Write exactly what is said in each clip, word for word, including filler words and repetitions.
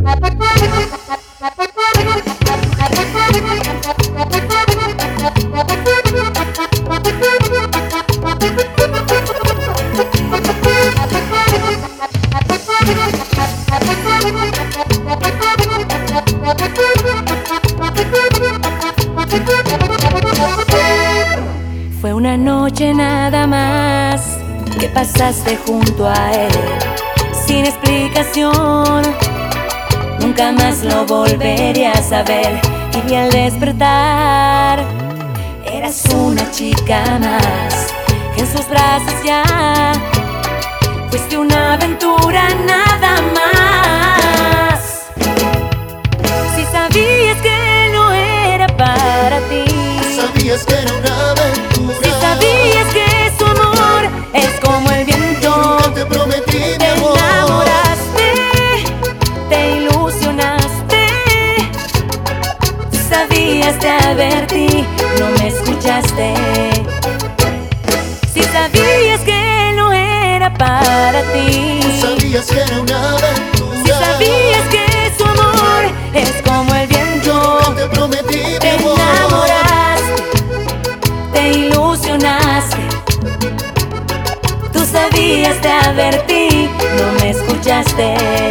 Fue una noche nada más que pasaste junto a él, sin explicación. Nunca más lo volvería a saber. Y al despertar eras una chica más, que en sus brazos ya fuiste una aventura nada más. Si sabías que no era para ti, sabías que era una aventura. Si sabías que su amor es como el viento, nunca te prometí mi te amor. enamoraste, te ilusionaste. Si sabías, te advertí, no me escuchaste. Si sabías que no era para ti, Sabías que era una aventura. si sabías que su amor es como el viento, nunca te prometí mi te amor. enamoraste, te ilusionaste. Tú sabías, te advertí, no me escuchaste.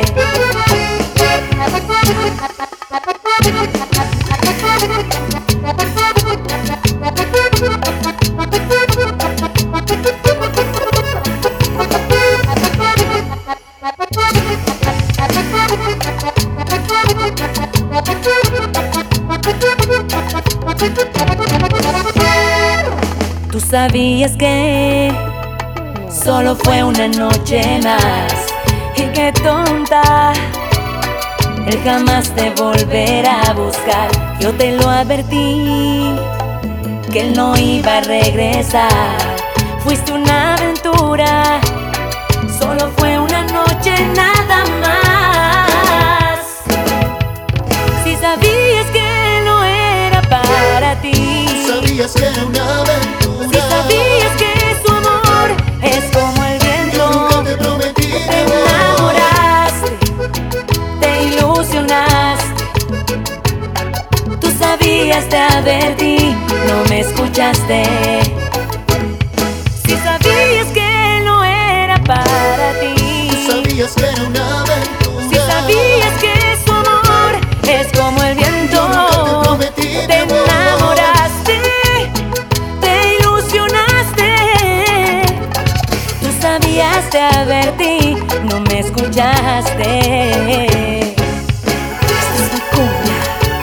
Tú sabías que solo fue una noche más, y qué tonta, él jamás te volverá a buscar. Yo te lo advertí, que él no iba a regresar. Fuiste una aventura, solo fue una noche nada más. Si sabías que no era para ti, Sabías que era una aventura. si sabías que su amor es como el Yo viento, nunca te prometí mi te amor. enamoraste, te ilusionaste. Tú sabías, te advertí, no me escuchaste. Si sabías que no era para ti, Sabías que era una aventura. si sabías que su amor es como el viento, Yo nunca te prometí mi te amor. enamoraste, te ilusionaste. Tú sabías, te advertí, no me escuchaste. Esta es mi cumbia.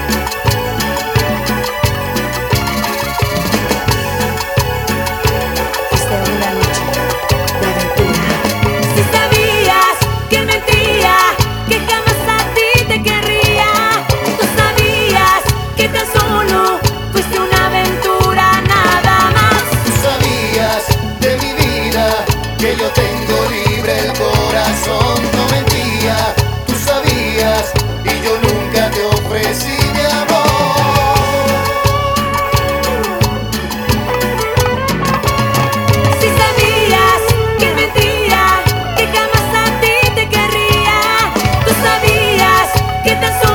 Esta es una noche de aventura. Si sabías que mentía, que jamás a ti te querría. Tú sabías que tan solo fuiste una aventura nada más. Tú sabías de mi vida que yo tengo libre el corazón. No mentía, tú sabías, y yo nunca te ofrecí mi amor. Si sabías que mentía, que jamás a ti te querría. Tú sabías que tan solo